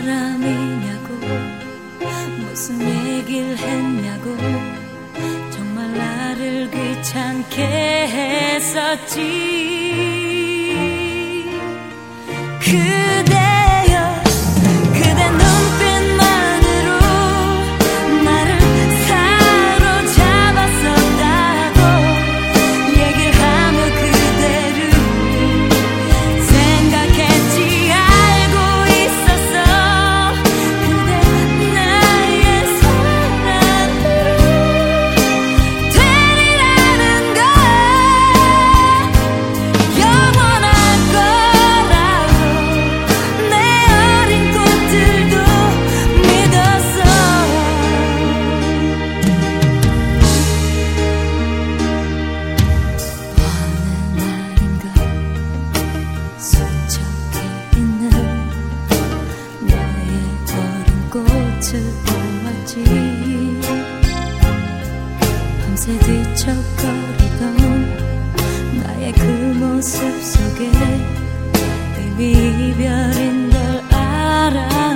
사람이냐고 무슨 얘기를 했냐고 정말 나를 귀찮게 했었지. 그대여 그대 눈빛만으로 나를 사로잡았었다고 얘기를 하며 그대를 생각했지. 알고 있었어 그대 나의 사랑으로 되리라는 걸 영원할 거라고 내 어린 꽃들도 믿었어. 어느 날인가 수척해 있는 나의 어린 꽃을 보았지. 밤새 뒤척거리던 나의 그 모습 속에 이미 이별인 걸 알아.